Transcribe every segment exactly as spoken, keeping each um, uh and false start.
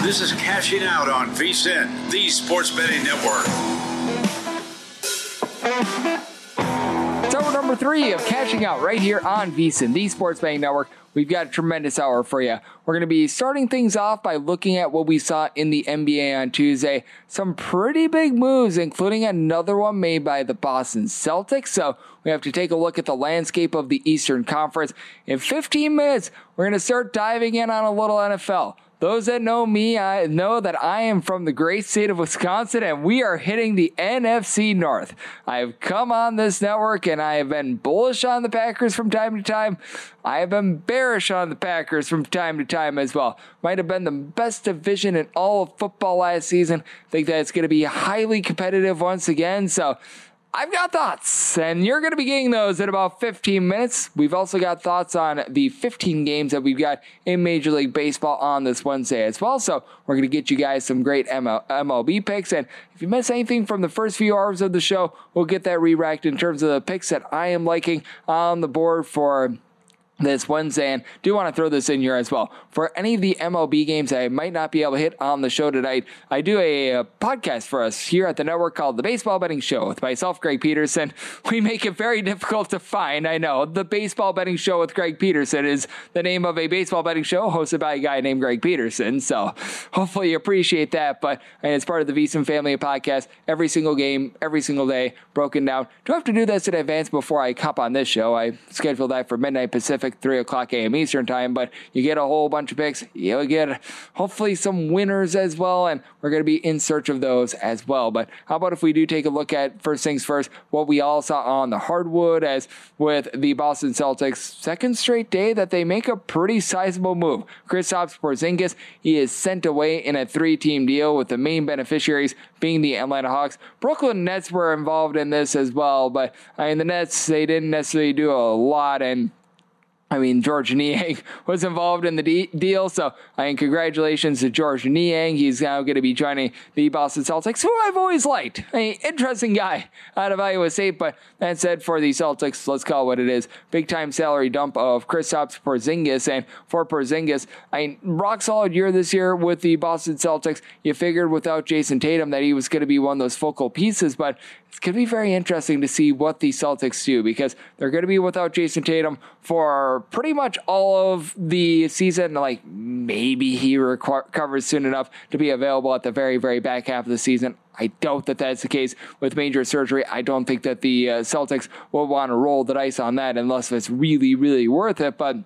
This is Cashing Out on VSiN, the Sports Betting Network. It's hour number three of Cashing Out right here on VSiN, the Sports Betting Network. We've got a tremendous hour for you. We're going to be starting things off by looking at what we saw in the N B A on Tuesday. Some pretty big moves, including another one made by the Boston Celtics. So we have to take a look at the landscape of the Eastern Conference. In fifteen minutes, we're going to start diving in on a little N F L. Those that know me, I know that I am from the great state of Wisconsin, and we are hitting the N F C North. I've come on this network, and I have been bullish on the Packers from time to time. I have been bearish on the Packers from time to time as well. Might have been the best division in all of football last season. I think that it's going to be highly competitive once again, so I've got thoughts, and you're going to be getting those in about fifteen minutes. We've also got thoughts on the fifteen games that we've got in Major League Baseball on this Wednesday as well. So we're going to get you guys some great M L B picks. And if you miss anything from the first few hours of the show, we'll get that re-racked in terms of the picks that I am liking on the board for this Wednesday. And do want to throw this in here as well. For any of the M L B games I might not be able to hit on the show tonight, I do a, a podcast for us here at the network called The Baseball Betting Show with myself, Greg Peterson. We make it very difficult to find, I know. The Baseball Betting Show with Greg Peterson is the name of a baseball betting show hosted by a guy named Greg Peterson. So hopefully you appreciate that. But and it's part of the VSiN family of podcasts. Every single game, every single day, broken down. Do I have to do this in advance before I hop on this show? I scheduled that for midnight Pacific, three o'clock a.m. Eastern time, but you get a whole bunch of picks. You'll get hopefully some winners as well, and we're going to be in search of those as well. But how about if we do take a look at, first things first, what we all saw on the hardwood, as with the Boston Celtics, second straight day that they make a pretty sizable move. Kristaps Porzingis, he is sent away in a three-team deal, with the main beneficiaries being the Atlanta Hawks. Brooklyn Nets were involved in this as well, but I mean, the Nets, they didn't necessarily do a lot, and I mean, George Niang was involved in the de- deal, so I mean, congratulations to George Niang. He's now going to be joining the Boston Celtics, who I've always liked. I mean, interesting guy out of Iowa State, but that said, for the Celtics, let's call it what it is. Big-time salary dump of Kristaps Porzingis, and for Porzingis, I mean, rock solid year this year with the Boston Celtics. You figured without Jason Tatum that he was going to be one of those focal pieces, but it's going to be very interesting to see what the Celtics do, because they're going to be without Jason Tatum for pretty much all of the season. Like, maybe he recovers soon enough to be available at the very, very back half of the season. I doubt that that's the case with major surgery. I don't think that the uh, Celtics will want to roll the dice on that unless it's really, really worth it. But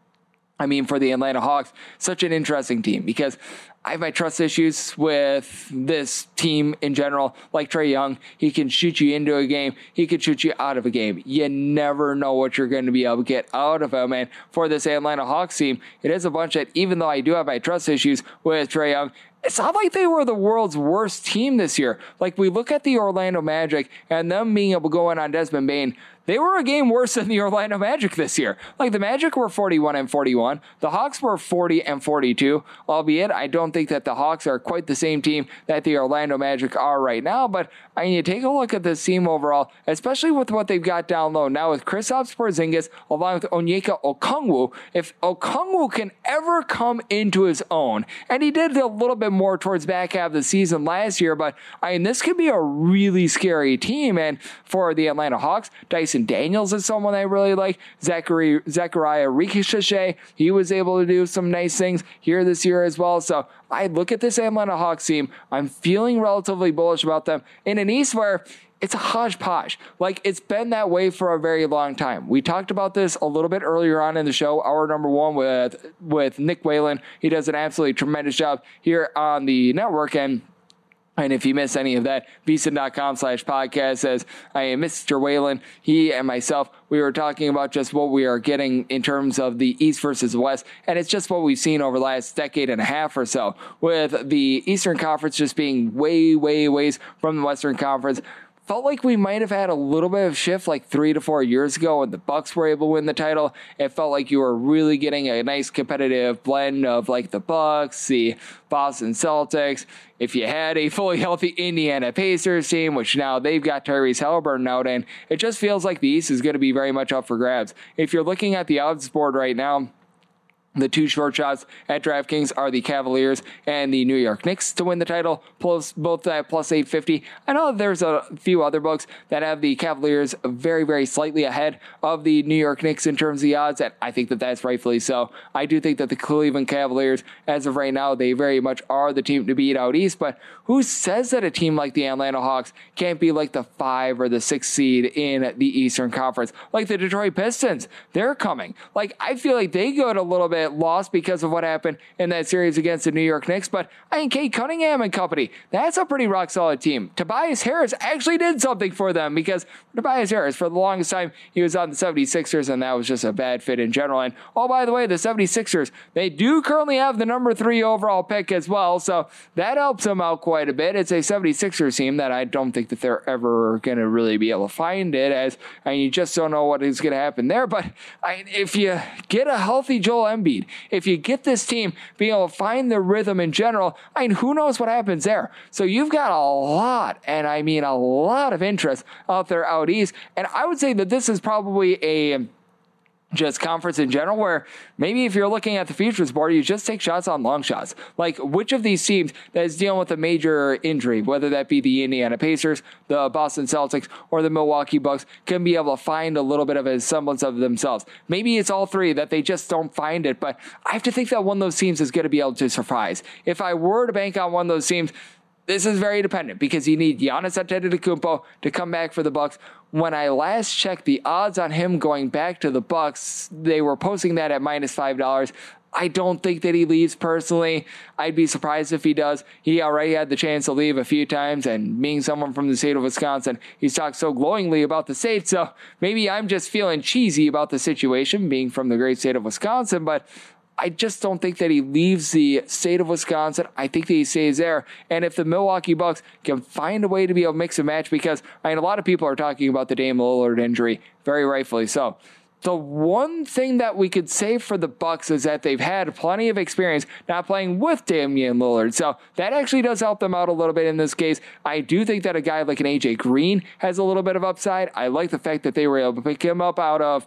I mean, for the Atlanta Hawks, such an interesting team, because I have my trust issues with this team in general. Like Trae Young, he can shoot you into a game. He can shoot you out of a game. You never know what you're going to be able to get out of him. And for this Atlanta Hawks team, it is a bunch that, even though I do have my trust issues with Trae Young, it's not like they were the world's worst team this year. Like, we look at the Orlando Magic and them being able to go in on Desmond Bane. They were a game worse than the Orlando Magic this year. Like, the Magic were forty-one and forty-one. The Hawks were forty and forty-two. Albeit, I don't think that the Hawks are quite the same team that the Orlando Magic are right now. But I mean, you take a look at this team overall, especially with what they've got down low now with Kristaps Porzingis along with Onyeka Okongwu. If Okongwu can ever come into his own, and he did a little bit more towards back half of the season last year, but I mean, this could be a really scary team. And for the Atlanta Hawks, Dyson Daniels is someone I really like. Zachary, Zachariah Ricochet, he was able to do some nice things here this year as well. So I look at this Atlanta Hawks team, I'm feeling relatively bullish about them in an East where it's a hodgepodge. Like, it's been that way for a very long time. We talked about this a little bit earlier on in the show, hour number one with, with Nick Whalen. He does an absolutely tremendous job here on the network, and And if you miss any of that, VSiN.com slash podcast says, I am Mister Whalen. He and myself, we were talking about just what we are getting in terms of the East versus West. And it's just what we've seen over the last decade and a half or so, with the Eastern Conference just being way, way ways from the Western Conference. Felt like we might have had a little bit of shift like three to four years ago when the Bucks were able to win the title. It felt like you were really getting a nice competitive blend of like the Bucks, the Boston Celtics. If you had a fully healthy Indiana Pacers team, which now they've got Tyrese Halliburton out in, it just feels like the East is going to be very much up for grabs. If you're looking at the odds board right now, The two short shots at DraftKings are the Cavaliers and the New York Knicks to win the title, plus both at plus eight fifty. I know there's a few other books that have the Cavaliers very, very slightly ahead of the New York Knicks in terms of the odds, and I think that that's rightfully so. I do think that the Cleveland Cavaliers, as of right now, they very much are the team to beat out east, but who says that a team like the Atlanta Hawks can't be like the five or the six seed in the Eastern Conference? Like the Detroit Pistons, they're coming. Like, I feel like they got a little bit lost because of what happened in that series against the New York Knicks, but I think Kate Cunningham and company, that's a pretty rock solid team. Tobias Harris actually did something for them, because Tobias Harris, for the longest time, he was on the seventy-sixers, and that was just a bad fit in general. And oh, by the way, the seventy-sixers, they do currently have the number three overall pick as well, so that helps them out quite a bit. It's a seventy-sixers team that I don't think that they're ever going to really be able to find it, as I mean, you just don't know what is going to happen there. But I, if you get a healthy Joel Embiid, if you get this team being able to find the rhythm in general, I mean, who knows what happens there? So you've got a lot, and I mean a lot of interest out there out east. And I would say that this is probably a just conference in general, where maybe if you're looking at the futures board, you just take shots on long shots. Like, which of these teams that is dealing with a major injury, whether that be the Indiana Pacers, the Boston Celtics, or the Milwaukee Bucks, can be able to find a little bit of a semblance of themselves. Maybe it's all three that they just don't find it, but I have to think that one of those teams is going to be able to surprise. If I were to bank on one of those teams, this is very dependent, because you need Giannis Antetokounmpo to come back for the Bucks. When I last checked the odds on him going back to the Bucks, they were posting that at minus five dollars. I don't think that he leaves personally. I'd be surprised if he does. He already had the chance to leave a few times, and being someone from the state of Wisconsin, he's talked so glowingly about the state, so maybe I'm just feeling cheesy about the situation, being from the great state of Wisconsin, but I just don't think that he leaves the state of Wisconsin. I think that he stays there. And if the Milwaukee Bucks can find a way to be able to mix and match, because I mean, a lot of people are talking about the Dame Lillard injury, very rightfully so. The one thing that we could say for the Bucks is that they've had plenty of experience not playing with Damian Lillard. So that actually does help them out a little bit in this case. I do think that a guy like an A J Green has a little bit of upside. I like the fact that they were able to pick him up out of,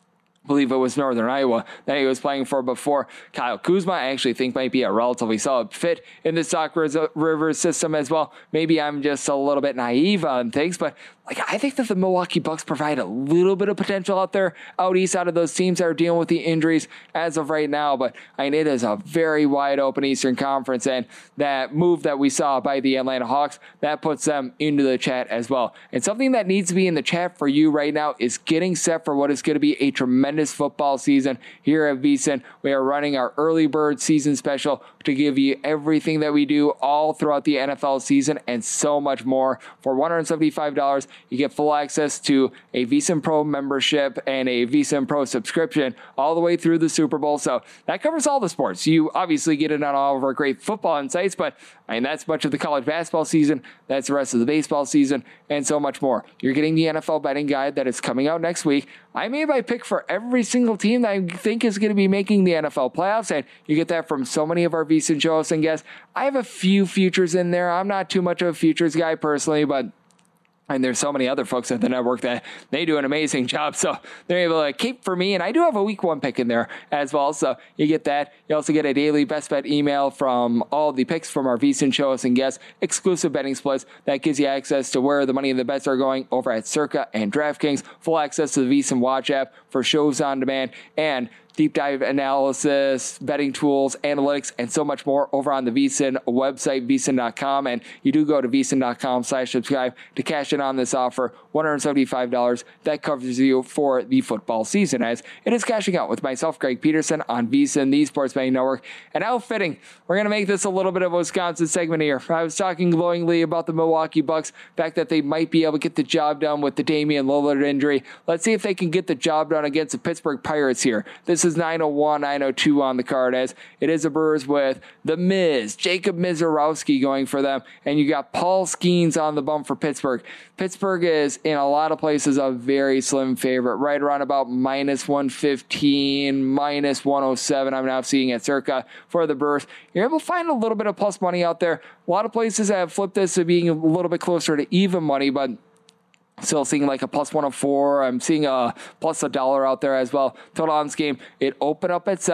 I believe it was Northern Iowa that he was playing for before. Kyle Kuzma, I actually think, might be a relatively solid fit in the Sauk River system as well. Maybe I'm just a little bit naive on things, but like, I think that the Milwaukee Bucks provide a little bit of potential out there, out east, out of those teams that are dealing with the injuries as of right now. But I mean, it is a very wide open Eastern Conference, and that move that we saw by the Atlanta Hawks, that puts them into the chat as well. And something that needs to be in the chat for you right now is getting set for what is going to be a tremendous football season here at VSiN. We are running our early bird season special to give you everything that we do all throughout the N F L season and so much more. For one hundred seventy-five dollars, you get full access to a VSiN Pro membership and a VSiN Pro subscription all the way through the Super Bowl. So that covers all the sports. You obviously get in on all of our great football insights, but I mean, that's much of the college basketball season. That's the rest of the baseball season and so much more. You're getting the N F L betting guide that is coming out next week. I made my pick for every single team that I think is going to be making the N F L playoffs, and you get that from so many of our VSiN show hosts and guests. I have a few futures in there. I'm not too much of a futures guy personally, but and there's so many other folks at the network that they do an amazing job. So they're able to keep for me. And I do have a week one pick in there as well. So you get that. You also get a daily best bet email from all the picks from our VSiN show hosts and guests, exclusive betting splits that gives you access to where the money and the bets are going over at Circa and DraftKings, full access to the VSiN Watch app for shows on demand, and deep dive analysis, betting tools, analytics, and so much more over on the VSiN website, V S I N dot com. And you do go to V S I N dot com slash subscribe to cash in on this offer, one hundred seventy-five dollars. That covers you for the football season, as it is cashing out with myself, Greg Peterson, on VSiN, the Sports Betting Network. And how fitting, we're going to make this a little bit of a Wisconsin segment here. I was talking glowingly about the Milwaukee Bucks, the fact that they might be able to get the job done with the Damian Lillard injury. Let's see if they can get the job done against the Pittsburgh Pirates here. This is nine oh one, nine oh two on the card, as it is the Brewers with the Miz, Jacob Mizorowski going for them, and you got Paul Skeens on the bump for Pittsburgh. Pittsburgh is, in a lot of places, a very slim favorite, right around about minus one fifteen, minus one oh seven, I'm now seeing at Circa for the Brewers. You're able to find a little bit of plus money out there. A lot of places have flipped this to being a little bit closer to even money, but still seeing like a plus one oh four. I'm seeing a plus a dollar out there as well. Total on this game, it opened up at seven.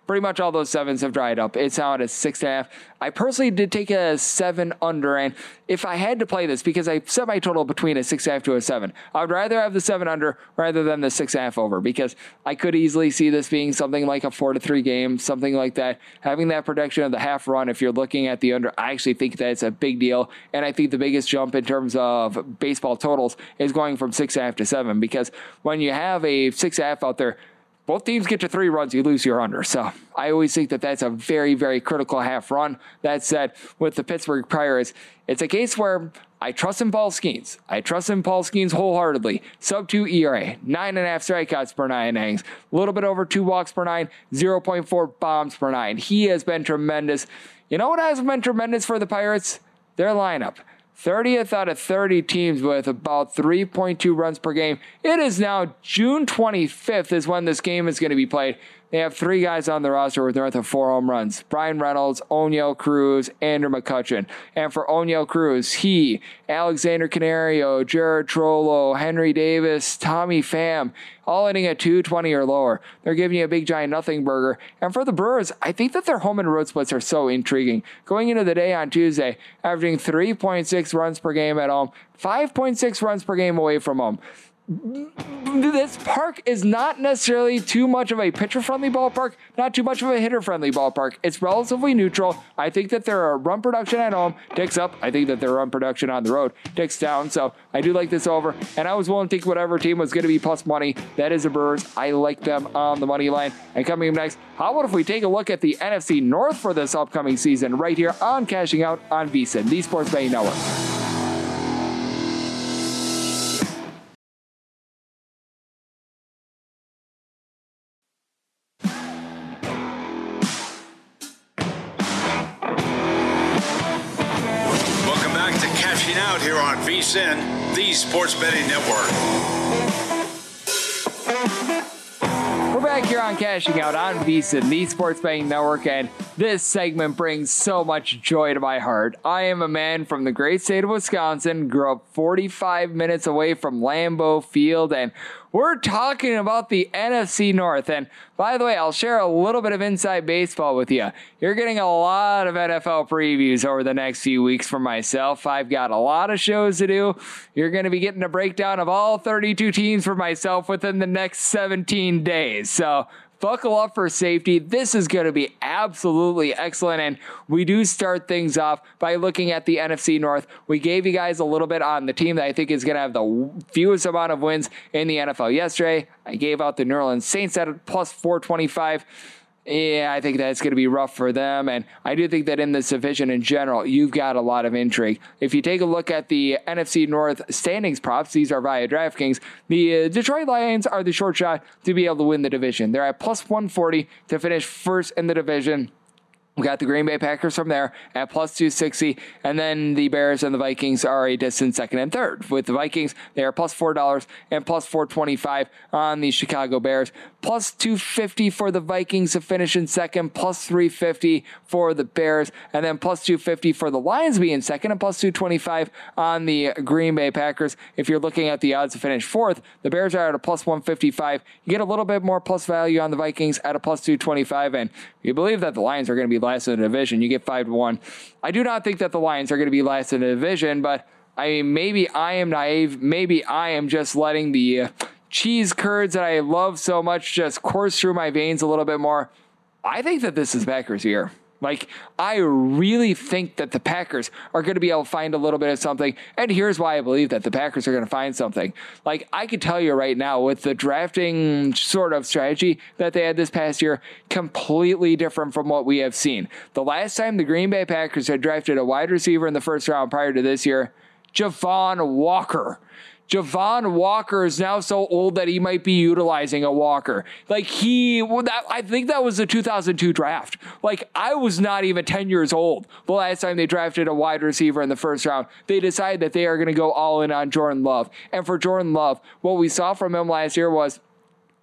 pretty much all those sevens have dried up. It's now at a six and a half. I personally did take a seven under, and if I had to play this, because I set my total between a six and a half to a seven, I would rather have the seven under rather than the six and a half over, because I could easily see this being something like a four to three game, something like that. Having that protection of the half run, if you're looking at the under, I actually think that's a big deal, and I think the biggest jump in terms of baseball totals is going from six and a half to seven, because when you have a six and a half out there, both teams get to three runs, you lose your under. So I always think that that's a very, very critical half run. That said, with the Pittsburgh Pirates, it's a case where I trust in Paul Skeens. I trust in Paul Skeens wholeheartedly. Sub two E R A, nine and a half strikeouts per nine innings, a little bit over two walks per nine, zero point four bombs per nine. He has been tremendous. You know what has been tremendous for the Pirates? Their lineup. thirtieth out of thirty teams with about three point two runs per game. It is now June twenty-fifth is when this game is going to be played. They have three guys on the roster with north of four home runs. Brian Reynolds, Oneil Cruz, Andrew McCutchen. And for Oneil Cruz, he, Alexander Canario, Jared Trollo, Henry Davis, Tommy Pham, all hitting at two twenty or lower. They're giving you a big giant nothing burger. And for the Brewers, I think that their home and road splits are so intriguing. Going into the day on Tuesday, averaging three point six runs per game at home, five point six runs per game away from home. This park is not necessarily too much of a pitcher-friendly ballpark, not too much of a hitter-friendly ballpark. It's relatively neutral. I think that their run production at home ticks up. I think that their run production on the road ticks down. So I do like this over. And I was willing to take whatever team was going to be plus money. That is the Brewers. I like them on the money line. And coming up next, how about if we take a look at the N F C North for this upcoming season right here on Cashing Out on VSiN, the Sports Betting Network. Out here on VSiN, the Sports Betting Network. We're back here on Cashing Out on VSiN, the Sports Betting Network, and this segment brings so much joy to my heart. I am a man from the great state of Wisconsin, grew up forty-five minutes away from Lambeau Field, and we're talking about the N F C North. And by the way, I'll share a little bit of inside baseball with you. You're getting a lot of N F L previews over the next few weeks from myself. I've got a lot of shows to do. You're going to be getting a breakdown of all thirty-two teams for myself within the next seventeen days. So buckle up for safety. This is going to be absolutely excellent. And we do start things off by looking at the N F C North. We gave you guys a little bit on the team that I think is going to have the fewest amount of wins in the N F L yesterday. I gave out the New Orleans Saints at plus four twenty-five. Yeah, I think that's going to be rough for them. And I do think that in this division in general, you've got a lot of intrigue. If you take a look at the N F C North standings props, these are via DraftKings, the uh, Detroit Lions are the short shot to be able to win the division. They're at plus one forty to finish first in the division. We got the Green Bay Packers from there at plus two sixty, and then the Bears and the Vikings are a distant second and third. With the Vikings, they are plus four dollars and plus four twenty-five on the Chicago Bears. Plus two fifty for the Vikings to finish in second, plus three fifty for the Bears, and then plus two fifty for the Lions being second, and plus two twenty-five on the Green Bay Packers. If you're looking at the odds to finish fourth, the Bears are at a plus one fifty-five. You get a little bit more plus value on the Vikings at a plus two twenty-five, and you believe that the Lions are going to be last in the division, you get five to one. I do not think that the Lions are going to be last in the division, but I mean, maybe I am naive. Maybe I am just letting the uh, cheese curds that I love so much just course through my veins a little bit more. I think that this is Packers' year. Like, I really think that the Packers are going to be able to find a little bit of something. And here's why I believe that the Packers are going to find something. Like, I could tell you right now, with the drafting sort of strategy that they had this past year, completely different from what we have seen. The last time the Green Bay Packers had drafted a wide receiver in the first round prior to this year, Javon Walker. Javon Walker is now so old that he might be utilizing a walker. Like he, I think that was the two thousand two draft. Like I was not even ten years old the last time they drafted a wide receiver in the first round. They decided that they are going to go all in on Jordan Love. And for Jordan Love, what we saw from him last year was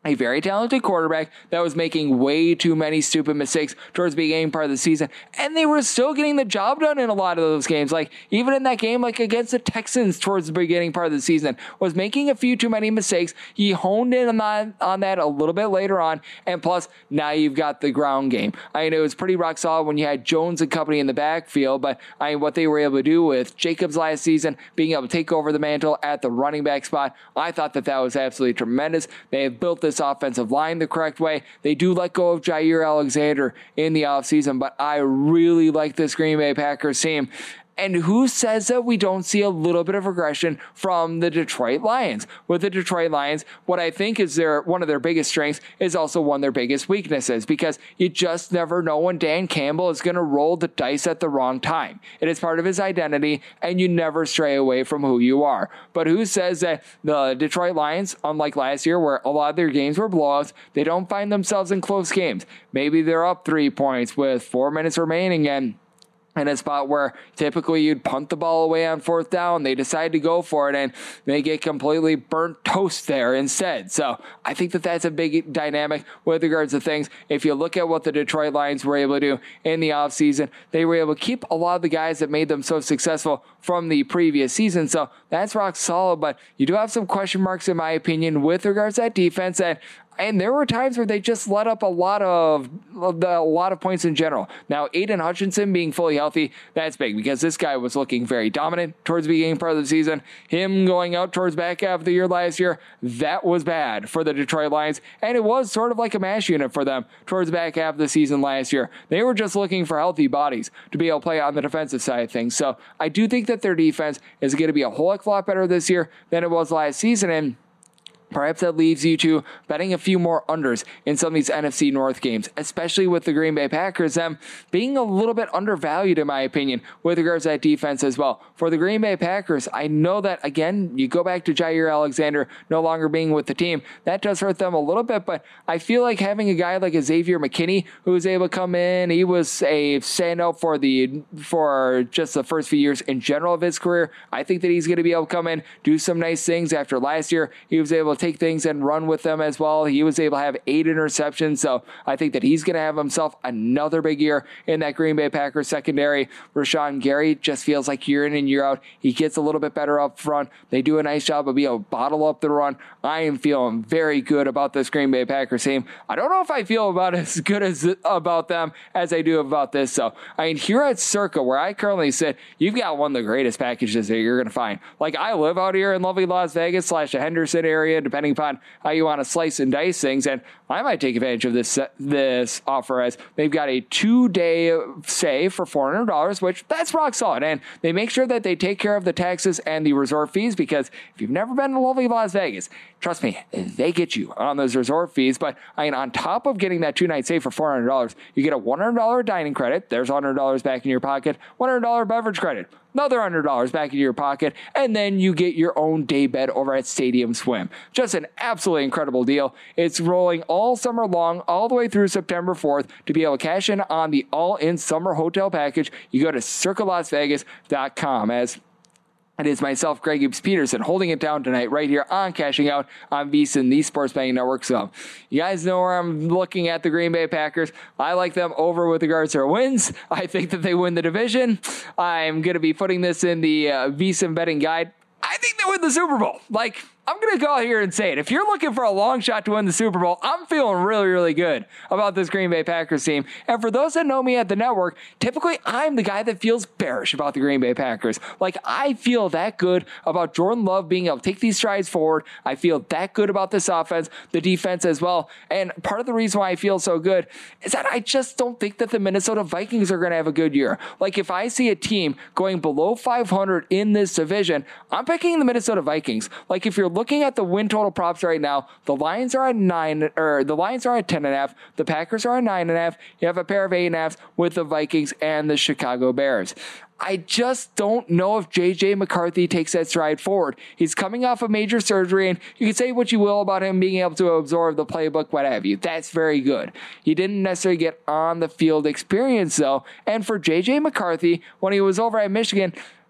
a very talented quarterback that was making way too many stupid mistakes towards the beginning part of the season. And they were still getting the job done in a lot of those games. Like even in that game, like against the Texans towards the beginning part of the season, was making a few too many mistakes. He honed in on that, on that a little bit later on. And plus, now you've got the ground game. I mean, it was pretty rock solid when you had Jones and company in the backfield, but I mean, what they were able to do with Jacobs last season, being able to take over the mantle at the running back spot, I thought that that was absolutely tremendous. They have built this offensive line the correct way. They do let go of Jair Alexander in the offseason, but I really like this Green Bay Packers team. And who says that we don't see a little bit of regression from the Detroit Lions? With the Detroit Lions, what I think is their one of their biggest strengths is also one of their biggest weaknesses, because you just never know when Dan Campbell is going to roll the dice at the wrong time. It is part of his identity, and you never stray away from who you are. But who says that the Detroit Lions, unlike last year where a lot of their games were blowouts, they don't find themselves in close games? Maybe they're up three points with four minutes remaining, and in a spot where typically you'd punt the ball away on fourth down, they decide to go for it and they get completely burnt toast there instead. So I think that that's a big dynamic with regards to things. If you look at what the Detroit Lions were able to do in the offseason, they were able to keep a lot of the guys that made them so successful from the previous season. So that's rock solid, but you do have some question marks in my opinion with regards to that defense. And And there were times where they just let up a lot of a lot of points in general. Now, Aiden Hutchinson being fully healthy, that's big because this guy was looking very dominant towards the beginning part of the season. Him going out towards back half of the year last year, that was bad for the Detroit Lions. And it was sort of like a mash unit for them towards the back half of the season last year. They were just looking for healthy bodies to be able to play on the defensive side of things. So I do think that their defense is going to be a whole heck of a lot better this year than it was last season. And perhaps that leaves you to betting a few more unders in some of these N F C North games, especially with the Green Bay Packers, them being a little bit undervalued, in my opinion, with regards to that defense as well. For the Green Bay Packers, I know that, again, you go back to Jair Alexander no longer being with the team. That does hurt them a little bit, but I feel like having a guy like a Xavier McKinney who was able to come in, he was a standout for the for just the first few years in general of his career. I think that he's going to be able to come in, do some nice things. After last year, he was able to take things and run with them as well. He was able to have eight interceptions, so I think that he's going to have himself another big year in that Green Bay Packers secondary. Rashawn Gary just feels like year in and year out, he gets a little bit better up front. They do a nice job of being able to bottle up the run. I am feeling very good about this Green Bay Packers team. I don't know if I feel about as good as about them as I do about this. So, I mean, here at Circa, where I currently sit, you've got one of the greatest packages that you're going to find. Like, I live out here in lovely Las Vegas slash the Henderson area, depending upon how you want to slice and dice things, and I might take advantage of this this offer, as they've got a two-day stay for four hundred dollars, which that's rock solid, and they make sure that they take care of the taxes and the resort fees, because if you've never been to lovely Las Vegas, trust me, they get you on those resort fees. But I mean, on top of getting that two-night stay for four hundred dollars, you get a one hundred dollars dining credit. There's one hundred dollars back in your pocket. one hundred dollars beverage credit. Another one hundred dollars back in your pocket, and then you get your own day bed over at Stadium Swim. Just an absolutely incredible deal. It's rolling all summer long, all the way through September fourth. To be able to cash in on the all-in summer hotel package, you go to circa las vegas dot com. As it is myself, Greg Gibbs Peterson, holding it down tonight right here on Cashing Out on VSiN, the Sports Betting Network. So you guys know where I'm looking at the Green Bay Packers. I like them over with regards to their wins. I think that they win the division. I'm going to be putting this in the uh, VSiN betting guide. I think they win the Super Bowl. Like, I'm going to go out here and say it. If you're looking for a long shot to win the Super Bowl, I'm feeling really, really good about this Green Bay Packers team. And for those that know me at the network, typically I'm the guy that feels bearish about the Green Bay Packers. Like, I feel that good about Jordan Love being able to take these strides forward. I feel that good about this offense, the defense as well. And part of the reason why I feel so good is that I just don't think that the Minnesota Vikings are going to have a good year. Like, if I see a team going below five hundred in this division, I'm picking the Minnesota Vikings. Like, if you're looking at the win total props right now, the Lions are at nine, or the Lions are at ten and a half. The Packers are at nine and a half. You have a pair of eight and a half with the Vikings and the Chicago Bears. I just don't know if J J McCarthy takes that stride forward. He's coming off a major surgery, and you can say what you will about him being able to absorb the playbook, what have you. That's very good. He didn't necessarily get on the field experience, though. And for J J McCarthy, when he was over at Michigan,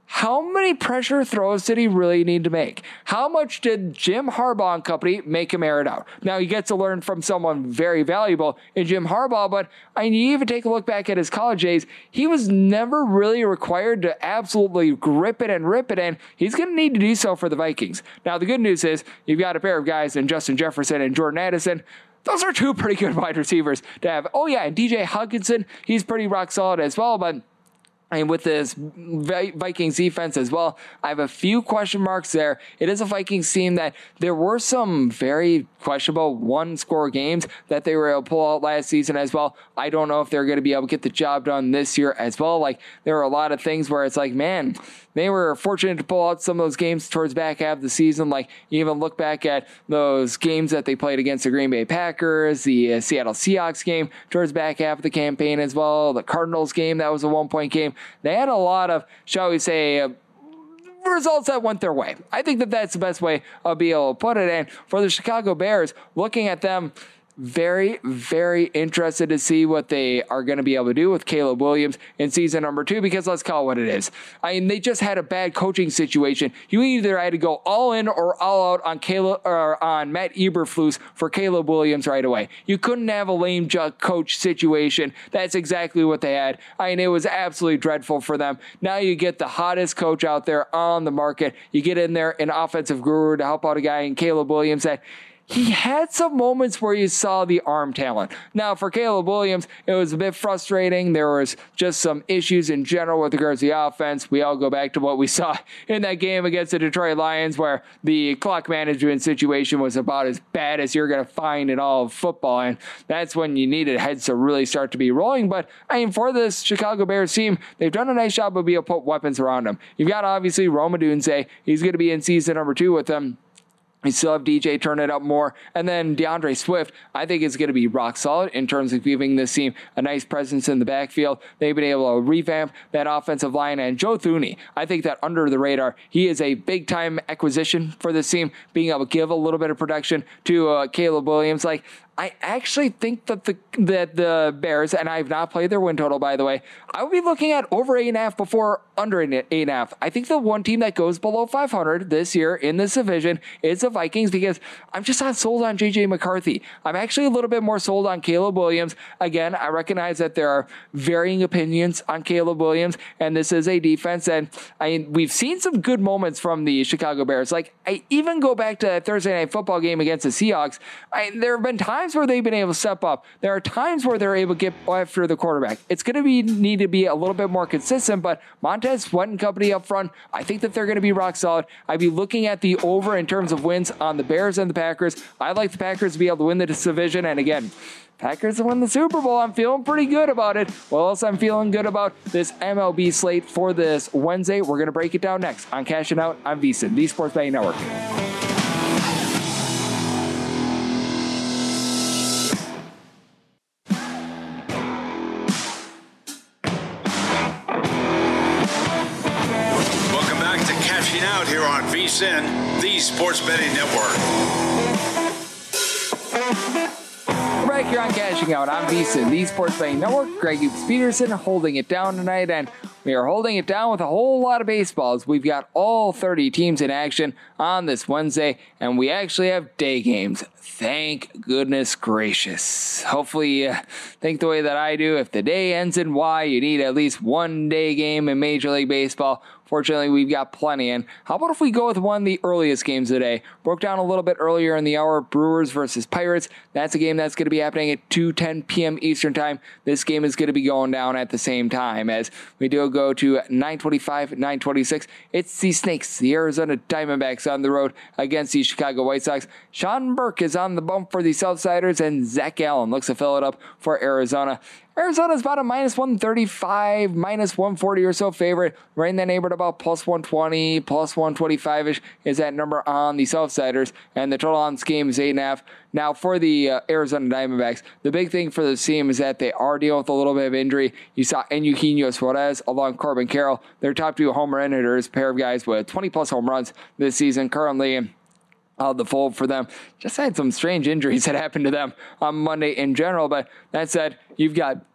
how many pressure throws did he really need to make? How much did Jim Harbaugh and company make him air it out? Now, he gets to learn from someone very valuable in Jim Harbaugh, but I need you even take a look back at his college days. He was never really required to absolutely grip it and rip it in. He's going to need to do so for the Vikings. Now, the good news is you've got a pair of guys in Justin Jefferson and Jordan Addison. Those are two pretty good wide receivers to have. Oh, yeah, and D J Hawkinson, he's pretty rock solid as well, but and with this Vikings defense as well, I have a few question marks there. It is a Vikings team that there were some very questionable one-score games that they were able to pull out last season as well. I don't know if they're going to be able to get the job done this year as well. Like, there are a lot of things where it's like, man, they were fortunate to pull out some of those games towards back half of the season. Like, you even look back at those games that they played against the Green Bay Packers, the uh, Seattle Seahawks game towards back half of the campaign as well, the Cardinals game, that was a one-point game. They had a lot of, shall we say, uh, results that went their way. I think that that's the best way of being able to put it. And for the Chicago Bears, looking at them, very, very interested to see what they are going to be able to do with Caleb Williams in season number two, because let's call it what it is. I mean, they just had a bad coaching situation. You either had to go all in or all out on Caleb or on Matt Eberflus for Caleb Williams right away. You couldn't have a lame duck coach situation. That's exactly what they had. I mean, it was absolutely dreadful for them. Now you get the hottest coach out there on the market. You get in there an offensive guru to help out a guy in Caleb Williams that he had some moments where you saw the arm talent. Now, for Caleb Williams, it was a bit frustrating. There was just some issues in general with regards to the offense. We all go back to what we saw in that game against the Detroit Lions, where the clock management situation was about as bad as you're going to find in all of football, and that's when you needed heads to really start to be rolling. But, I mean, for this Chicago Bears team, they've done a nice job of being able to put weapons around them. You've got, obviously, Rome Odunze. He's going to be in season number two with them. You still have D J turn it up more. And then DeAndre Swift, I think, is going to be rock solid in terms of giving this team a nice presence in the backfield. They've been able to revamp that offensive line. And Joe Thuney, I think that under the radar, he is a big-time acquisition for this team, being able to give a little bit of production to uh, Caleb Williams. Like, I actually think that the that the Bears, and I've not played their win total, by the way, I would be looking at over eight and a half before under eight and a half. I think the one team that goes below five hundred this year in this division is the Vikings, because I'm just not sold on J J McCarthy. I'm actually a little bit more sold on Caleb Williams. Again, I recognize that there are varying opinions on Caleb Williams, and this is a defense, and I mean, we've seen some good moments from the Chicago Bears. Like, I even go back to that Thursday Night Football game against the Seahawks. I, there have been times where they've been able to step up. There are times where they're able to get after the quarterback. It's going to be need to be a little bit more consistent, but Montez Sweat and company up front, I think that they're going to be rock solid. I'd be looking at the over in terms of wins on the Bears and the Packers. I'd like the Packers to be able to win the division, and again, Packers to win the Super Bowl. I'm feeling pretty good about it. Well, else I'm feeling good about this M L B slate for this Wednesday. We're going to break it down next on Cashing Out on VSiN, the Sports Betting Network. Out here on VSiN, the Sports Betting Network. We're back here on Cashing Out on VSiN, the Sports Betting Network. Greg Hoops Peterson holding it down tonight, and we are holding it down with a whole lot of baseballs. We've got all thirty teams in action on this Wednesday, and we actually have day games. Thank goodness gracious. Hopefully you think the way that I do. If the day ends in Y, you need at least one day game in Major League Baseball. Fortunately, we've got plenty. And how about if we go with one of the earliest games of the day? Broke down a little bit earlier in the hour, Brewers versus Pirates. That's a game that's going to be happening at two ten p.m. Eastern Time. This game is going to be going down at the same time as we do go to nine twenty-five, nine twenty-six. It's the Snakes, the Arizona Diamondbacks on the road against the Chicago White Sox. Sean Burke is on the bump for the Southsiders, and Zach Allen looks to fill it up for Arizona. Arizona's about a minus one thirty-five, minus one forty or so favorite. Right in that neighborhood, about plus one twenty, plus one twenty-five-ish is that number on the Southsiders. And the total on this game is eight and a half. Now, for the uh, Arizona Diamondbacks, the big thing for this team is that they are dealing with a little bit of injury. You saw Eugenio Suarez along Corbin Carroll. Their top two home run hitters, a pair of guys with twenty-plus home runs this season currently out of the fold for them. Just had some strange injuries that happened to them on Monday in general. But that said, you've got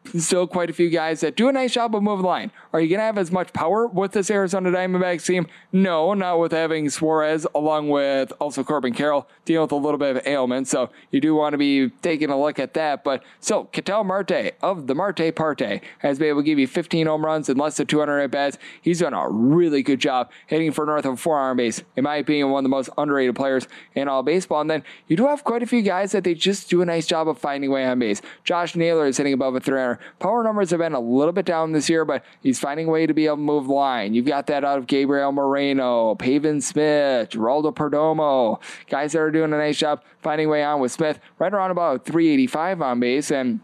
still quite a few guys that do a nice job of moving the line. Are you going to have as much power with this Arizona Diamondbacks team? No, not with having Suarez along with also Corbin Carroll dealing with a little bit of ailment. So you do want to be taking a look at that. But so Ketel Marte of the Marte Parte has been able to give you fifteen home runs in less than two hundred at-bats. He's done a really good job hitting for north of four on base. In my opinion, one of the most underrated players in all baseball. And then you do have quite a few guys that they just do a nice job of finding way on base. Josh Naylor is hitting above a three hundred. Power numbers have been a little bit down this year, but he's finding a way to be able to move the line. You've got that out of Gabriel Moreno, Pavin Smith, Geraldo Perdomo, guys that are doing a nice job finding way on with Smith, right around about three eighty-five on base. And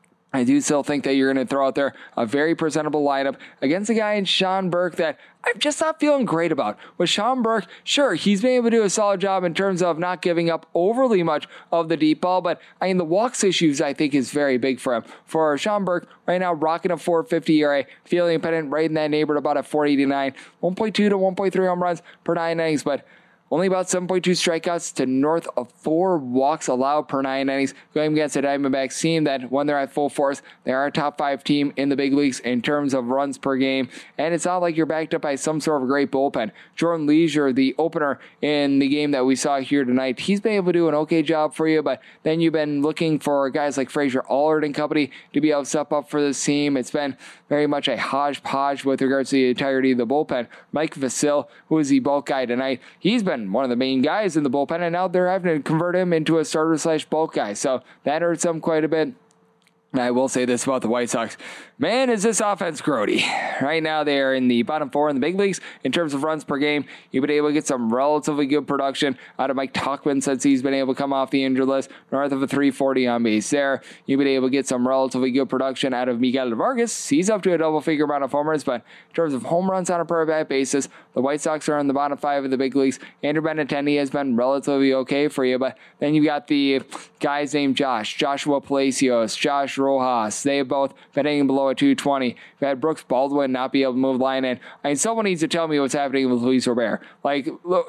I do still think that you're going to throw out there a very presentable lineup against a guy in Sean Burke that I'm just not feeling great about. With Sean Burke, sure, he's been able to do a solid job in terms of not giving up overly much of the deep ball, but I mean, the walks issues I think is very big for him. For Sean Burke, right now, rocking a four fifty E R A, feeling independent right in that neighborhood about a four eighty-nine, one point two to one point three home runs per nine innings, but only about seven point two strikeouts to north of four walks allowed per nine innings, going against a Diamondbacks team that when they're at full force, they are a top five team in the big leagues in terms of runs per game. And it's not like you're backed up by some sort of great bullpen. Jordan Leisure, the opener in the game that we saw here tonight, he's been able to do an okay job for you, but then you've been looking for guys like Fraser Allard and company to be able to step up for this team. It's been very much a hodgepodge with regards to the entirety of the bullpen. Mike Vasil, who is the bulk guy tonight, he's been one of the main guys in the bullpen, and now they're having to convert him into a starter slash bulk guy. So that hurts them quite a bit. And I will say this about the White Sox. Man, is this offense grody. Right now, they are in the bottom four in the big leagues in terms of runs per game. You've been able to get some relatively good production out of Mike Tauchman since he's been able to come off the injured list, north of a three forty on base there. You've been able to get some relatively good production out of Miguel Vargas. He's up to a double-figure amount of homers, but in terms of home runs on a per-at-bat basis, the White Sox are in the bottom five of the big leagues. Andrew Benintendi has been relatively okay for you, but then you've got the guys named Josh, Joshua Palacios, Josh Rojas. They have both been hitting below a two twenty. We've had Brooks Baldwin not be able to move the line in. I mean, someone needs to tell me what's happening with Luis Robert. Like,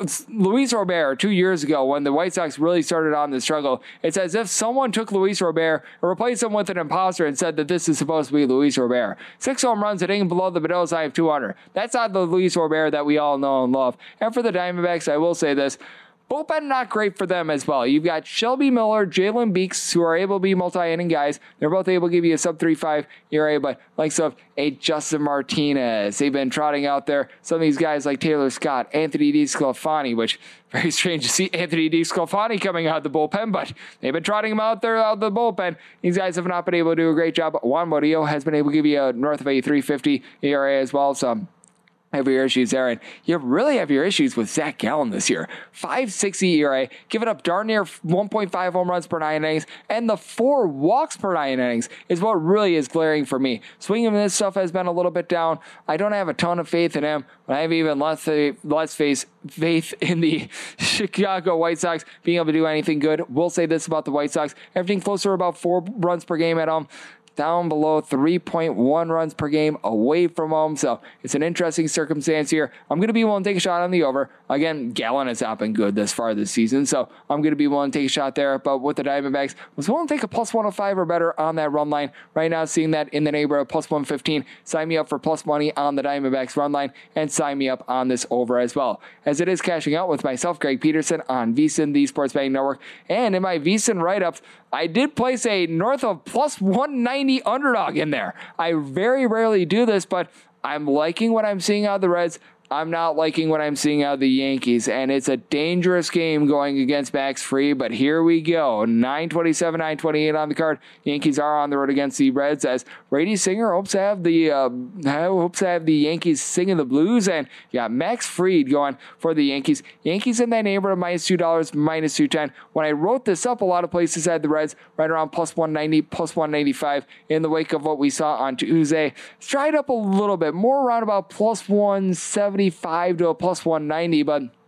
Luis Robert, two years ago, when the White Sox really started on the struggle, it's as if someone took Luis Robert and replaced him with an imposter and said that this is supposed to be Luis Robert. Six home runs hitting below the middle side of two hundred. That's not the Luis Robert that we all know and love. And for the Diamondbacks, I will say this. Bullpen not great for them as well. You've got Shelby Miller, Jalen Beeks, who are able to be multi-inning guys. They're both able to give you a sub three five E R A, but likes of a Justin Martinez. They've been trotting out there some of these guys like Taylor Scott, Anthony DeSclafani, which very strange to see Anthony DeSclafani coming out of the bullpen, but they've been trotting him out there out of the bullpen. These guys have not been able to do a great job. Juan Murillo has been able to give you a north of a three fifty E R A as well, so have your issues there, and you really have your issues with Zach Gallen this year. five sixty E R A, giving up darn near one point five home runs per nine innings, and the four walks per nine innings is what really is glaring for me. Swinging in this stuff has been a little bit down. I don't have a ton of faith in him, but I have even less, less faith, faith in the Chicago White Sox being able to do anything good. We'll say this about the White Sox. Everything closer to about four runs per game at home. Down below three point one runs per game away from home. So it's an interesting circumstance here. I'm going to be willing to take a shot on the over. Again, Gallen has not been good this far this season, so I'm going to be willing to take a shot there. But with the Diamondbacks, I was willing to take a plus one oh five or better on that run line. Right now, seeing that in the neighborhood of plus one fifteen. Sign me up for plus money on the Diamondbacks run line and sign me up on this over as well. As it is cashing out with myself, Greg Peterson, on VSiN, the Sports Betting Network. And in my VSiN write-ups, I did place a north of plus one ninety underdog in there. I very rarely do this, but I'm liking what I'm seeing out of the Reds. I'm not liking what I'm seeing out of the Yankees, and it's a dangerous game going against Max Fried, but here we go. nine twenty-seven, nine twenty-eight on the card. Yankees are on the road against the Reds as Brady Singer hopes to have the uh, hopes to have the Yankees singing the blues, and you got Max Fried going for the Yankees. Yankees in that neighborhood of minus two dollars, minus two ten. When I wrote this up, a lot of places had the Reds right around plus one ninety, plus one ninety-five in the wake of what we saw on Tuesday. It's dried up a little bit, more around about plus one seventy-five to a plus one ninety, but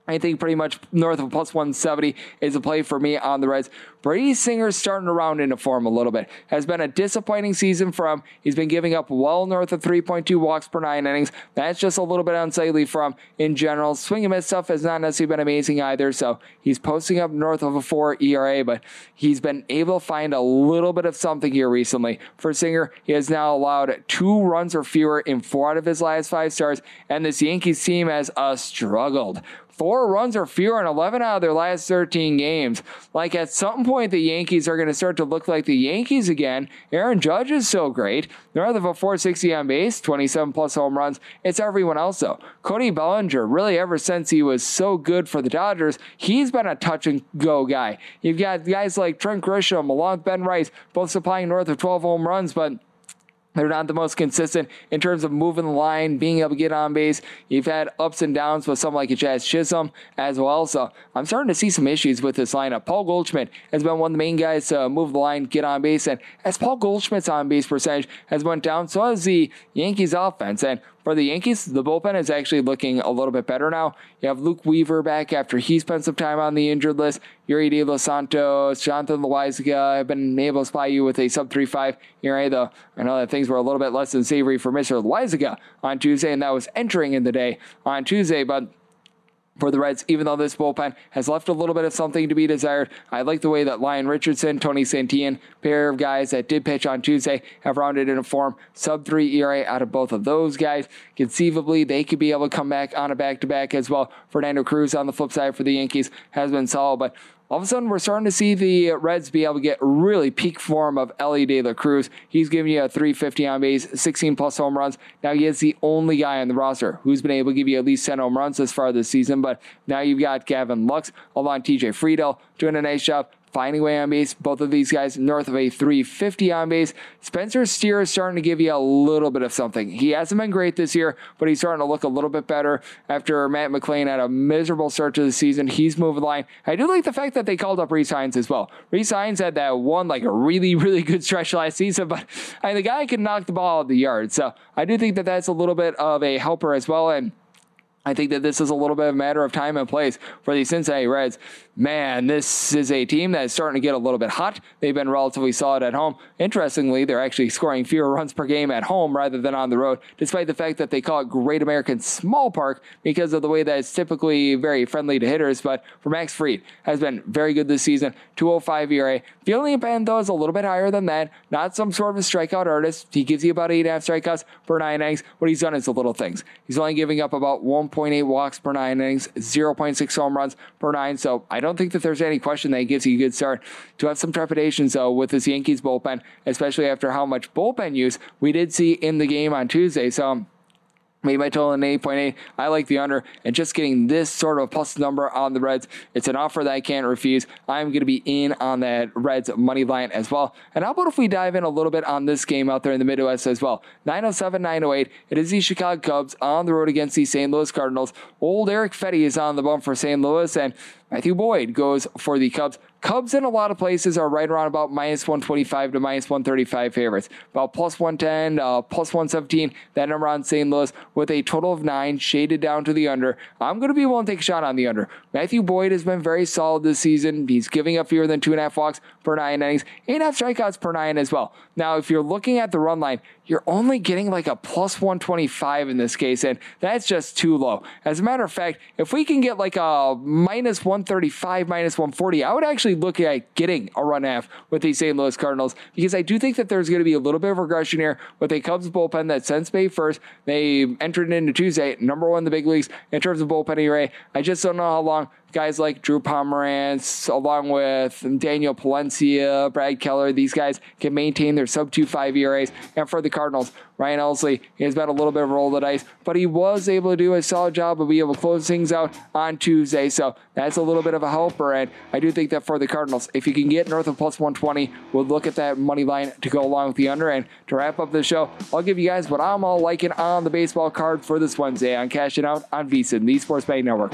I think pretty much north of plus one seventy is a play for me on the Reds. Brady Singer's starting to round into form a little bit. Has been a disappointing season for him. He's been giving up well north of three point two walks per nine innings. That's just a little bit unsightly from in general. Swing and miss stuff has not necessarily been amazing either, so he's posting up north of a four E R A, but he's been able to find a little bit of something here recently. For Singer, he has now allowed two runs or fewer in four out of his last five starts, and this Yankees team has uh, struggled. Four runs or fewer in eleven out of their last thirteen games. Like, at some point, the Yankees are going to start to look like the Yankees again. Aaron Judge is so great. North of a four sixty on base, twenty-seven plus home runs. It's everyone else, though. Cody Bellinger, really ever since he was so good for the Dodgers, he's been a touch-and-go guy. You've got guys like Trent Grisham, along with Ben Rice, both supplying north of twelve home runs, but they're not the most consistent in terms of moving the line, being able to get on base. You've had ups and downs with someone like a Jazz Chisholm as well. So I'm starting to see some issues with this lineup. Paul Goldschmidt has been one of the main guys to move the line, get on base. And as Paul Goldschmidt's on base percentage has went down, so has the Yankees offense. And for the Yankees, the bullpen is actually looking a little bit better now. You have Luke Weaver back after he spent some time on the injured list. Yuri De Los Santos, Jonathan Loaizaga have been able to supply you with a sub three point five E R A, though I know that things were a little bit less than savory for Mister Loaizaga on Tuesday, and that was entering in the day on Tuesday, but for the Reds, even though this bullpen has left a little bit of something to be desired, I like the way that Lyon Richardson, Tony Santillan, pair of guys that did pitch on Tuesday, have rounded into form. Sub three E R A out of both of those guys. Conceivably, they could be able to come back on a back-to-back as well. Fernando Cruz on the flip side for the Yankees has been solid, but all of a sudden, we're starting to see the Reds be able to get really peak form of Elly De La Cruz. He's giving you a three fifty on base, sixteen plus home runs. Now he is the only guy on the roster who's been able to give you at least ten home runs this far this season. But now you've got Gavin Lux along T J Friedel doing a nice job finding way on base. Both of these guys north of a three fifty on base. Spencer Steer is starting to give you a little bit of something. He hasn't been great this year, but he's starting to look a little bit better after Matt McLain had a miserable start to the season. He's moving the line. I do like the fact that they called up Rhys Hines as well. Rhys Hines had that one, like a really, really good stretch last season, but I mean, the guy can knock the ball out of the yard. So I do think that that's a little bit of a helper as well. And I think that this is a little bit of a matter of time and place for the Cincinnati Reds. Man, this is a team that is starting to get a little bit hot. They've been relatively solid at home. Interestingly, they're actually scoring fewer runs per game at home rather than on the road, despite the fact that they call it Great American Small Park because of the way that it's typically very friendly to hitters. But for Max Fried, has been very good this season. two oh five E R A. Fielding band, though, is a little bit higher than that. Not some sort of a strikeout artist. He gives you about eight and a half strikeouts per nine innings. What he's done is the little things. He's only giving up about one point eight walks per nine innings, zero point six home runs per nine. So I don't think that there's any question that he gives you a good start. To have some trepidations, though, with this Yankees bullpen, especially after how much bullpen use we did see in the game on Tuesday. So made my total in eight point eight. I like the under, and just getting this sort of plus number on the Reds, it's an offer that I can't refuse. I'm going to be in on that Reds money line as well. And how about if we dive in a little bit on this game out there in the Midwest as well? nine oh seven, nine oh eight. It is the Chicago Cubs on the road against the Saint Louis Cardinals. Old Eric Fetty is on the bump for Saint Louis, and Matthew Boyd goes for the Cubs. Cubs in a lot of places are right around about minus one twenty-five to minus one thirty-five favorites. About plus one ten, uh, plus one seventeen, that number on Saint Louis with a total of nine shaded down to the under. I'm going to be willing to take a shot on the under. Matthew Boyd has been very solid this season. He's giving up fewer than two and a half walks per nine innings, eight and a half strikeouts per nine as well. Now, if you're looking at the run line, you're only getting like a plus one twenty-five in this case, and that's just too low. As a matter of fact, if we can get like a minus one thirty-five, minus one forty, I would actually look at getting a run half with the Saint Louis Cardinals, because I do think that there's going to be a little bit of regression here with a Cubs bullpen that since May first, they entered into Tuesday, number one in the big leagues in terms of bullpen E R A. I just don't know how long guys like Drew Pomeranz, along with Daniel Palencia, Brad Keller, these guys can maintain their sub two point five E R As. And for the Cardinals, Ryan Helsley, he has been a little bit of a roll of the dice, but he was able to do a solid job of being able to close things out on Tuesday. So that's a little bit of a helper. And I do think that for the Cardinals, if you can get north of plus one twenty, we'll look at that money line to go along with the under. And to wrap up the show, I'll give you guys what I'm all liking on the baseball card for this Wednesday on Cashing Out on VSiN, the Sports Betting Network.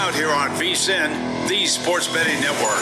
out here on VSiN, the Sports Betting Network.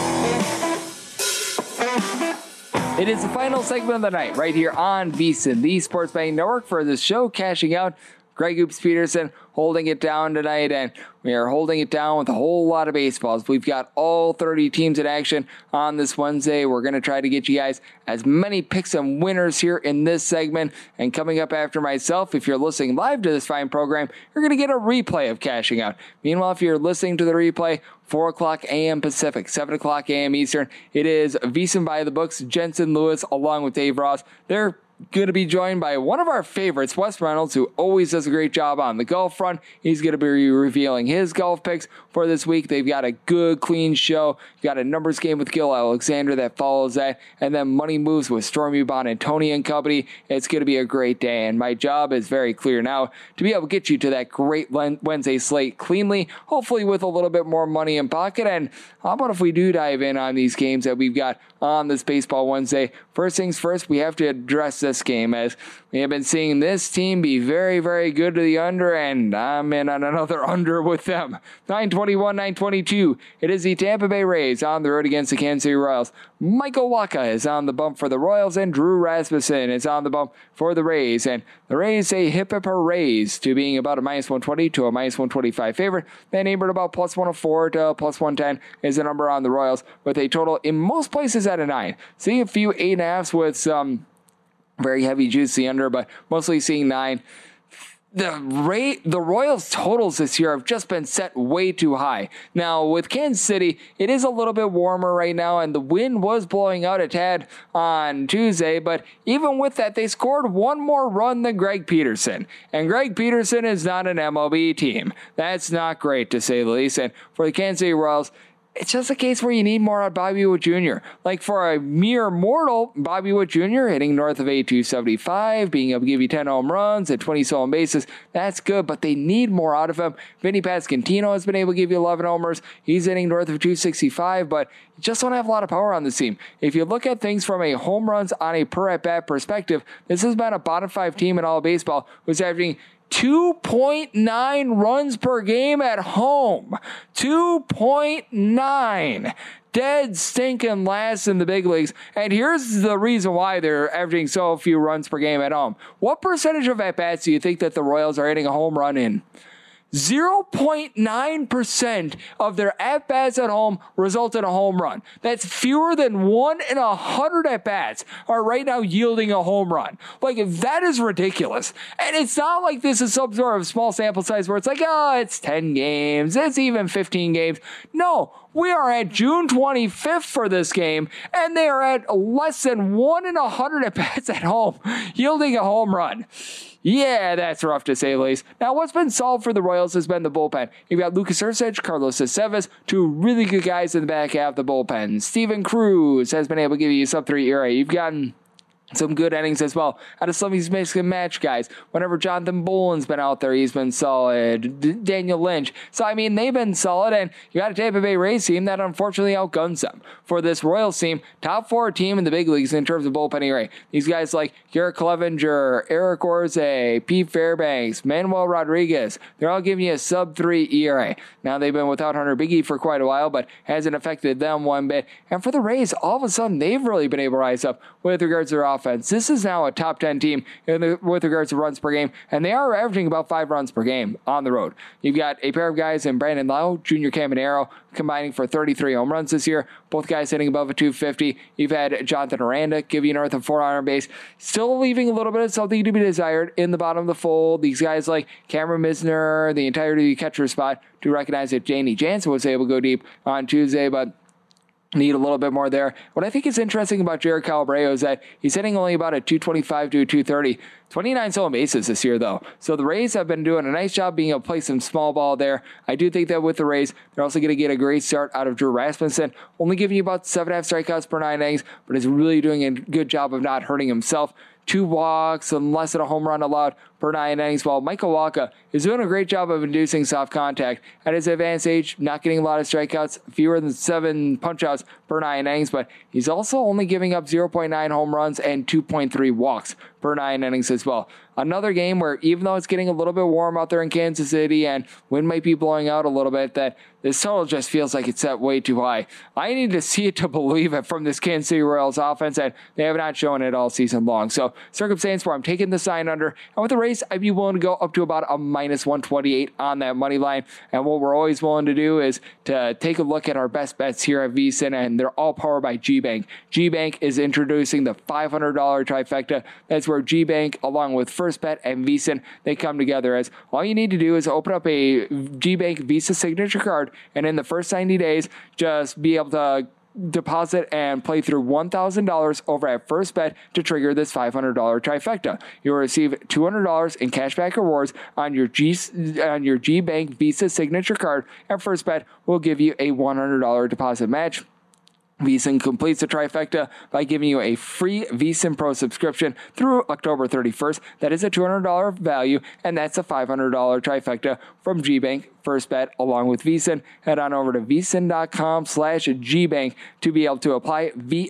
It is the final segment of the night right here on VSiN, the Sports Betting Network, for the show Cashing Out. Greg Oops Peterson holding it down tonight, and we are holding it down with a whole lot of baseballs. We've got all thirty teams in action on this Wednesday. We're going to try to get you guys as many picks and winners here in this segment. And coming up after myself, if you're listening live to this fine program, you're going to get a replay of Cashing Out. Meanwhile, if you're listening to the replay, four o'clock a.m. Pacific, seven o'clock a.m. Eastern, it is VSiN by the Books, Jensen Lewis, along with Dave Ross. They're going to be joined by one of our favorites, Wes Reynolds, who always does a great job on the golf front. He's going to be revealing his golf picks for this week. They've got a good, clean show. Got a numbers game with Gil Alexander that follows that, and then Money Moves with Stormy Bonantoni and company. It's going to be a great day, and my job is very clear now to be able to get you to that great Wednesday slate cleanly, hopefully with a little bit more money in pocket. And how about if we do dive in on these games that we've got on this Baseball Wednesday? First things first, we have to address this game, as we have been seeing this team be very, very good to the under, and I'm in on another under with them. nine twenty-one, nine twenty-two. It is the Tampa Bay Rays on the road against the Kansas City Royals. Michael Wacha is on the bump for the Royals, and Drew Rasmussen is on the bump for the Rays. And the Rays say hip hip hoorays to being about a minus one twenty to a minus one twenty-five favorite. They neighbored about plus one oh four to plus one ten is the number on the Royals, with a total in most places at a nine. See a few eight and a halves with some very heavy juicy under, but mostly seeing nine. The rate, the Royals totals this year have just been set way too high. Now, with Kansas City, it is a little bit warmer right now, and the wind was blowing out a tad on Tuesday, but even with that, they scored one more run than Greg Peterson. And Greg Peterson is not an M L B team. That's not great, to say the least. And for the Kansas City Royals, it's just a case where you need more out of Bobby Witt Junior Like for a mere mortal, Bobby Witt Junior hitting north of eight two seventy-five, being able to give you ten home runs and twenty stolen bases, that's good, but they need more out of him. Vinny Pasquantino has been able to give you eleven homers. He's hitting north of two sixty-five, but you just don't have a lot of power on this team. If you look at things from a home runs on a per at-bat perspective, this has been a bottom five team in all of baseball, who's averaging two point nine runs per game at home. two point nine. Dead stinking last in the big leagues. And here's the reason why they're averaging so few runs per game at home. What percentage of at-bats do you think that the Royals are hitting a home run in? zero point nine percent of their at-bats at home result in a home run. That's fewer than one in a hundred at-bats are right now yielding a home run. Like, that is ridiculous. And it's not like this is some sort of small sample size where it's like, oh, it's ten games, it's even fifteen games. No, we are at June twenty-fifth for this game, and they are at less than one in a hundred at-bats at home, yielding a home run. Yeah, that's rough to say the least. Now, what's been solved for the Royals has been the bullpen. You've got Lucas Erceg, Carlos Aceves, two really good guys in the back half of the bullpen. Steven Cruz has been able to give you sub three E R A. You've gotten some good innings as well out of some of these Mexican match guys. Whenever Jonathan Boland's been out there, he's been solid. D- Daniel Lynch. So, I mean, they've been solid, and you got a Tampa Bay Rays team that unfortunately outguns them. For this Royals team, top four team in the big leagues in terms of bullpen E R A. These guys like Garrett Clevenger, Eric Orze, Pete Fairbanks, Manuel Rodriguez, they're all giving you a sub three E R A. Now, they've been without Hunter Biggie for quite a while, but hasn't affected them one bit. And for the Rays, all of a sudden, they've really been able to rise up with regards to their offense. This is now a top ten team in the, with regards to runs per game, and they are averaging about five runs per game on the road. You've got a pair of guys in Brandon Lau, Junior Caminero, combining for thirty-three home runs this year. Both guys hitting above a two fifty. You've had Jonathan Aranda give you north of four hundred base. Still leaving a little bit of something to be desired in the bottom of the fold. These guys like Cameron Misner, the entirety of the catcher spot, do recognize that Danny Jansen was able to go deep on Tuesday, but need a little bit more there. What I think is interesting about Jared Calabreo is that he's hitting only about a two twenty-five to a two thirty. twenty-nine stolen bases this year, though. So the Rays have been doing a nice job being able to play some small ball there. I do think that with the Rays, they're also going to get a great start out of Drew Rasmussen, only giving you about seven and a half strikeouts per nine innings, but is really doing a good job of not hurting himself. two walks and less than a home run allowed per nine innings, while Michael Wacha is doing a great job of inducing soft contact. At his advanced age, not getting a lot of strikeouts, fewer than seven punch-outs per nine innings, but he's also only giving up zero point nine home runs and two point three walks per nine innings as well. Another game where, even though it's getting a little bit warm out there in Kansas City and wind might be blowing out a little bit, that this total just feels like it's set way too high. I need to see it to believe it from this Kansas City Royals offense, and they have not shown it all season long. So, circumstance where I'm taking the sign under, and with the race, I'd be willing to go up to about a minus one twenty-eight on that money line. And what we're always willing to do is to take a look at our best bets here at VSiN, and they're all powered by G-Bank. G-Bank is introducing the five hundred dollars trifecta. That's where G-Bank, along with First Bet and VSiN, they come together, as all you need to do is open up a G-Bank Visa signature card, and in the first ninety days, just be able to deposit and play through one thousand dollars over at First Bet to trigger this five hundred dollars trifecta. You'll receive two hundred dollars in cashback rewards on your G on your G-Bank Visa signature card, and First Bet will give you a one hundred dollars deposit match. VSiN completes the trifecta by giving you a free VSiN Pro subscription through October thirty-first. That is a two hundred dollars value, and that's a five hundred dollars trifecta from G-Bank, First Bet, along with VSiN. Head on over to vsin.com slash Gbank to be able to apply,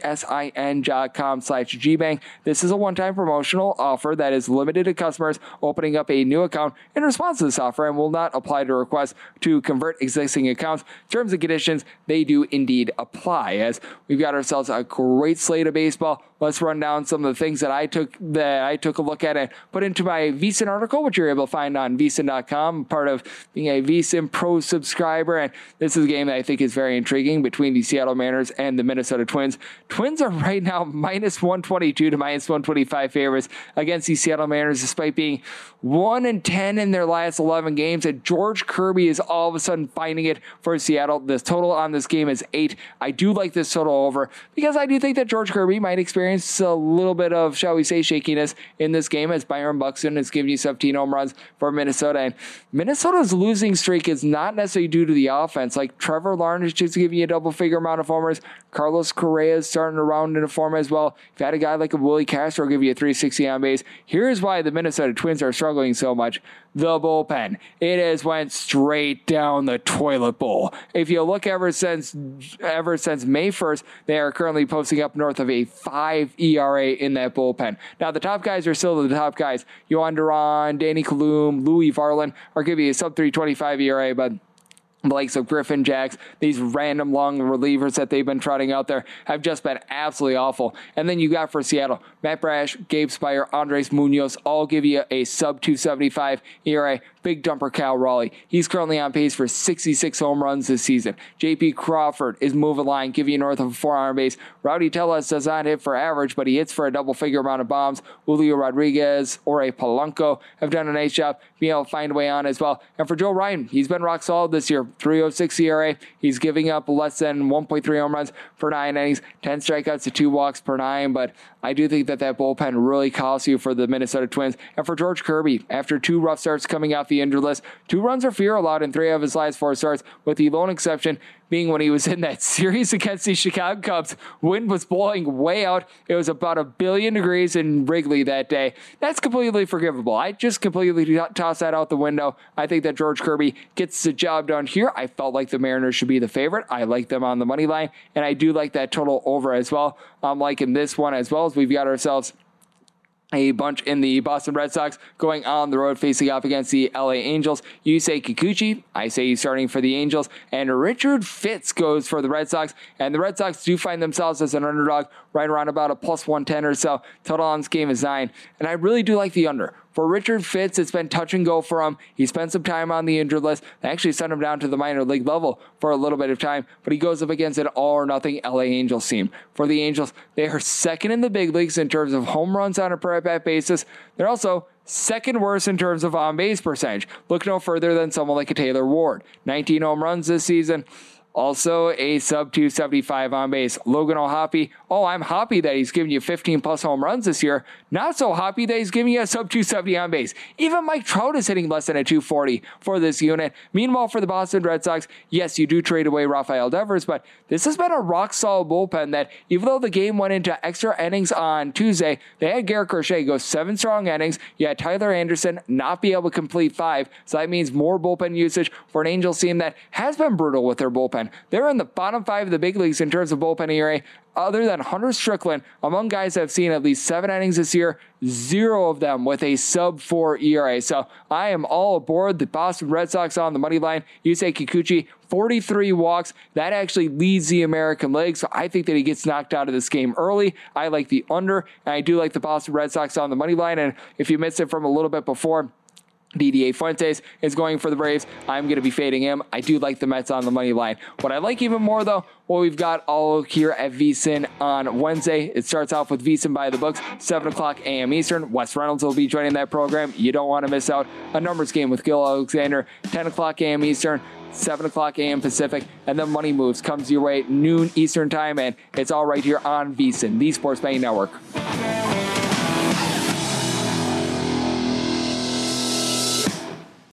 vsin.com slash Gbank. This is a one-time promotional offer that is limited to customers opening up a new account in response to this offer and will not apply to requests to convert existing accounts. Terms and conditions, they do indeed apply. As we've got ourselves a great slate of baseball, let's run down some of the things that I took that I took a look at and put into my VSiN article, which you're able to find on V S I N dot com, part of being a VSiN Pro subscriber. And this is a game that I think is very intriguing between the Seattle Mariners and the Minnesota Twins. Twins are right now minus one twenty-two to minus one twenty-five favorites against the Seattle Mariners, despite being one and ten in their last eleven games. And George Kirby is all of a sudden finding it for Seattle. This total on this game is eight. I do like this total over because I do think that George Kirby might experience a little bit of, shall we say, shakiness in this game, as Byron Buxton is giving you seventeen home runs for Minnesota. And Minnesota's losing streak is not necessarily due to the offense. Like, Trevor Larnach is just giving you a double figure amount of homers. Carlos Correa is starting to round into form as well. If you had a guy like a Willie Castro give you a three sixty on base, here's why the Minnesota Twins are struggling so much. The bullpen. It has went straight down the toilet bowl. If you look ever since ever since May first, they are currently posting up north of a five E R A in that bullpen. Now, the top guys are still the top guys. Yohan Duran, Danny Kalum, Louis Varland are giving you a sub three twenty-five E R A, but the likes of Griffin Jacks, these random long relievers that they've been trotting out there have just been absolutely awful. And then you got for Seattle, Matt Brash, Gabe Spire, Andres Munoz, all give you a sub two seventy-five E R A. Big dumper Cal Raleigh. He's currently on pace for sixty-six home runs this season. J P Crawford is moving line, giving you north of a four on base. Rowdy Tellez does not hit for average, but he hits for a double figure amount of bombs. Julio Rodriguez or a Polanco have done a nice job being able to find a way on as well. And for Joe Ryan, he's been rock solid this year. three oh six E R A. He's giving up less than one point three home runs per nine innings, ten strikeouts to two walks per nine. But I do think that that bullpen really costs you for the Minnesota Twins. And for George Kirby, after two rough starts coming off the injured list, two runs or fewer allowed in three of his last four starts, with the lone exception being when he was in that series against the Chicago Cubs. Wind was blowing way out. It was about a billion degrees in Wrigley that day. That's completely forgivable. I just completely toss that out the window. I think that George Kirby gets the job done here. I felt like the Mariners should be the favorite. I like them on the money line, and I do like that total over as well. I'm liking this one as well, as we've got ourselves a bunch in the Boston Red Sox going on the road facing off against the L A Angels. You say Kikuchi, I say he's starting for the Angels, and Richard Fitz goes for the Red Sox, and the Red Sox do find themselves as an underdog right around about a plus one ten or so. Total on this game is nine, and I really do like the under. For Richard Fitz, it's been touch and go for him. He spent some time on the injured list. They actually sent him down to the minor league level for a little bit of time, but he goes up against an all-or-nothing L A Angels team. For the Angels, they are second in the big leagues in terms of home runs on a per-at-bat basis. They're also second worst in terms of on-base percentage. Look no further than someone like a Taylor Ward. nineteen home runs this season. Also a sub two seventy-five on base. Logan O'Hoppe. Oh, I'm happy that he's giving you fifteen plus home runs this year. Not so happy that he's giving you a sub two seventy on base. Even Mike Trout is hitting less than a two forty for this unit. Meanwhile, for the Boston Red Sox, yes, you do trade away Rafael Devers, but this has been a rock solid bullpen that even though the game went into extra innings on Tuesday, they had Garrett Crochet go seven strong innings. You had Tyler Anderson not be able to complete five. So that means more bullpen usage for an Angels team that has been brutal with their bullpen. They're in the bottom five of the big leagues in terms of bullpen E R A. Other than Hunter Strickland, among guys that have seen at least seven innings this year, zero of them with a sub four E R A. So I am all aboard the Boston Red Sox on the money line. Yusei Kikuchi, forty-three walks. That actually leads the American League. So I think that he gets knocked out of this game early. I like the under, and I do like the Boston Red Sox on the money line. And if you missed it from a little bit before, D D A Fuentes is going for the Braves. I'm going to be fading him. I do like the Mets on the money line. What I like even more, though, what we've got all here at VSiN on Wednesday. It starts off with VSiN by the books, seven o'clock a.m. Eastern. Wes Reynolds will be joining that program. You don't want to miss out. A numbers game with Gil Alexander, ten o'clock a.m. Eastern, seven o'clock a.m. Pacific, and then Money Moves comes your way noon Eastern time, and it's all right here on VSiN, the Sports Betting Network.